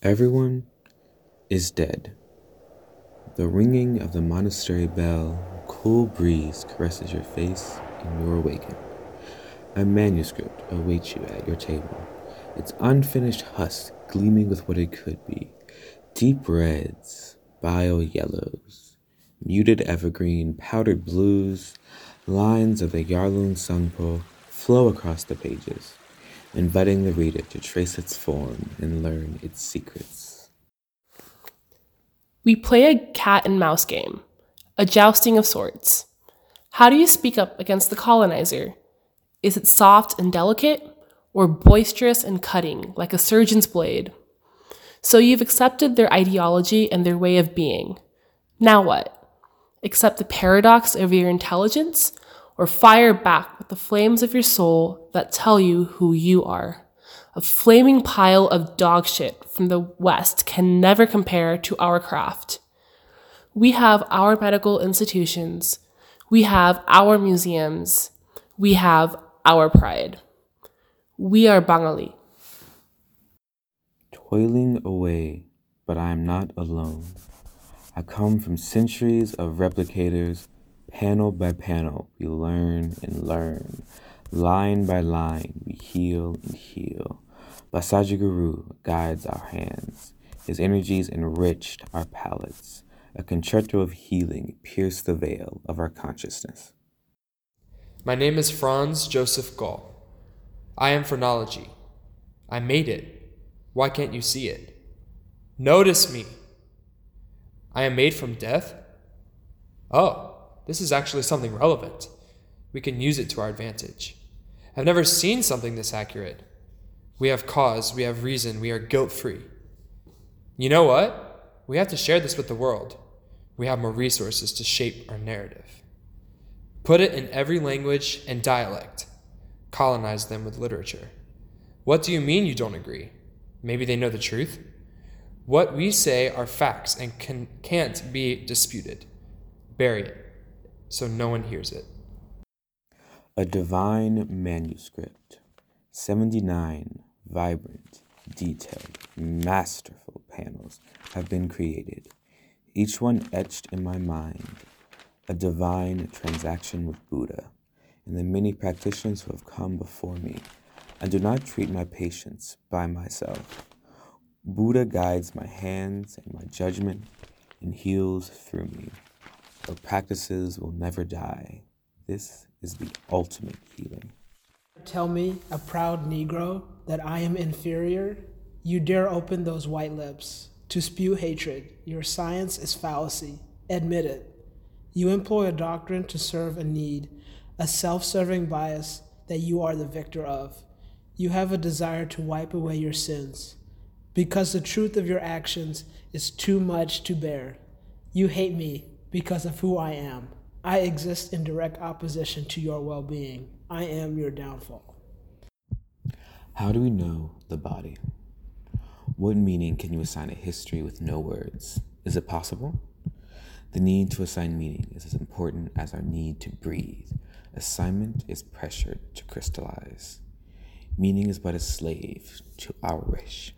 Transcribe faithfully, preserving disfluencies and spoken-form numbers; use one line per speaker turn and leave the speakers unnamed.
Everyone is dead. The ringing of the monastery bell, a cool breeze caresses your face, and you're awakened. A manuscript awaits you at your table, its unfinished husk gleaming with what it could be. Deep reds, bio yellows, muted evergreen, powdered blues, lines of the Yarlung Sangpo flow across the pages, inviting the reader to trace its form and learn its secrets.
We play a cat and mouse game, a jousting of swords. How do you speak up against the colonizer? Is it soft and delicate, or boisterous and cutting like a surgeon's blade? So you've accepted their ideology and their way of being. Now what? Accept the paradox of your intelligence, or fire back with the flames of your soul that tell you who you are? A flaming pile of dog shit from the West can never compare to our craft. We have our medical institutions. We have our museums. We have our pride. We are Bangali.
Toiling away, but I am not alone. I come from centuries of replicators. Panel by panel, we learn and learn. Line by line, we heal and heal. Basaji Guru guides our hands. His energies enriched our palates. A concerto of healing pierced the veil of our consciousness.
My name is Franz Joseph Gall. I am phrenology. I made it. Why can't you see it? Notice me. I am made from death? Oh, this is actually something relevant. We can use it to our advantage. I've never seen something this accurate. We have cause, we have reason, we are guilt-free. You know what? We have to share this with the world. We have more resources to shape our narrative. Put it in every language and dialect. Colonize them with literature. What do you mean you don't agree? Maybe they know the truth? What we say are facts and can, can't be disputed. Bury it, so no one hears it.
A divine manuscript. seventy-nine vibrant, detailed, masterful panels have been created, each one etched in my mind. A divine transaction with Buddha and the many practitioners who have come before me. I do not treat my patients by myself. Buddha guides my hands and my judgment and heals through me. Our practices will never die. This is the ultimate healing.
Tell me, a proud Negro, that I am inferior? You dare open those white lips to spew hatred. Your science is fallacy. Admit it. You employ a doctrine to serve a need, a self-serving bias that you are the victor of. You have a desire to wipe away your sins, because the truth of your actions is too much to bear. You hate me because of who I am. I exist in direct opposition to your well-being. I am your downfall.
How do we know the body? What meaning can you assign a history with no words? Is it possible? The need to assign meaning is as important as our need to breathe. Assignment is pressured to crystallize. Meaning is but a slave to our wish.